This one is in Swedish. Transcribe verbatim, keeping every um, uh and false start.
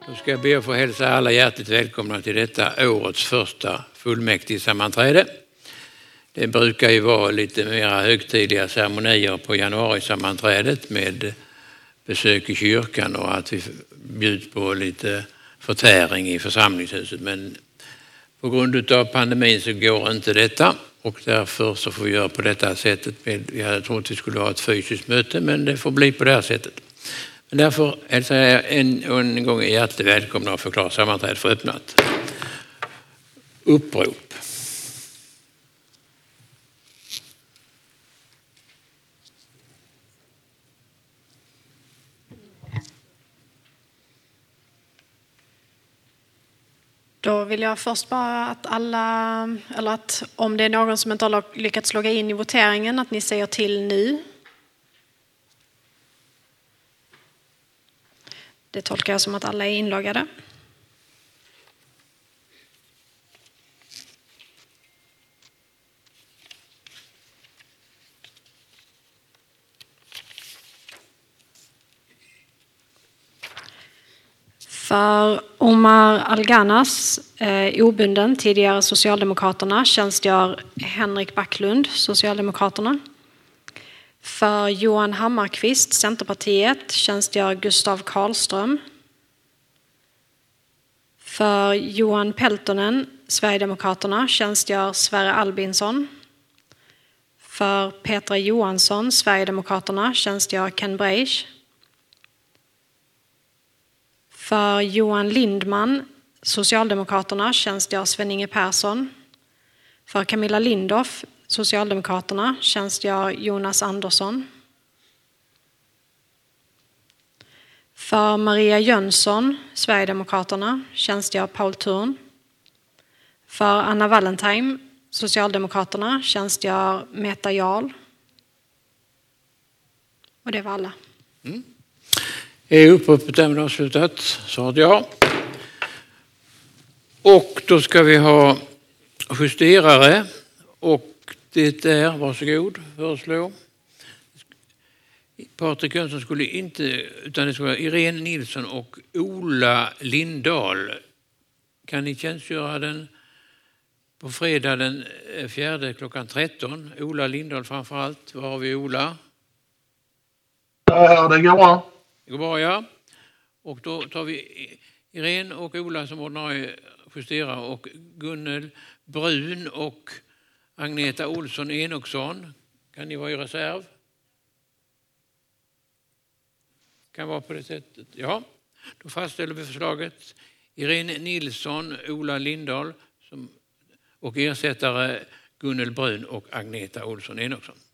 Då ska jag be att få hälsa alla hjärtligt välkomna till detta årets första fullmäktigesammanträde. Det brukar ju vara lite mera högtidliga ceremonier på januarisammanträdet med besök i kyrkan och att vi bjuds på lite förtäring i församlingshuset. Men på grund av pandemin så går inte detta och därför så får vi göra på detta sättet. Vi hade trott att vi skulle ha ett fysiskt möte, men det får bli på det här sättet. Men därför hälsar jag en, en gång hjärtligt välkomna och förklarar sammanträdet för öppnat. Upprop. Då vill jag först bara att alla, eller att om det är någon som inte har lyckats logga in i voteringen, att ni säger till nu. Det tolkar jag som att alla är inloggade. För Omar Alganas, eh, obunden, tidigare Socialdemokraterna, tjänstgör Henrik Backlund, Socialdemokraterna. För Johan Hammarkvist, Centerpartiet, tjänstgör Gustav Karlström. För Johan Peltonen, Sverigedemokraterna, tjänstgör Sverre Albinsson. För Petra Johansson, Sverigedemokraterna, tjänstgör Ken Breisch. För Johan Lindman, Socialdemokraterna, tjänstgör Sven-Inge Persson. För Camilla Lindorff, Socialdemokraterna, tjänstgör Jonas Andersson. För Maria Jönsson, Sverigedemokraterna, tjänstgör Paul Thurn. För Anna Wallentheim, Socialdemokraterna, tjänstgör Meta Jarl. Och det var alla. Mm. Är uppropet därmed avslutat? Svaret ja. Och då ska vi ha justerare. Och det är, varsågod, föreslå. Patrik Jönsson skulle inte, utan det skulle vara Irene Nilsson och Ola Lindahl. Kan ni tjänstgöra den på fredag den fjärde klockan tretton? Ola Lindahl framförallt. Var har vi Ola? Ja, det går bra. Det går bra, ja. Och då tar vi Irene och Ola som ordinarie justerare och Gunnel Brun och Agneta Olsson Enoksson. Kan ni vara i reserv? Kan vara på det sättet. Ja, då fastställer vi förslaget. Irene Nilsson, Ola Lindahl som, och ersättare Gunnel Brun och Agneta Olsson Enoksson.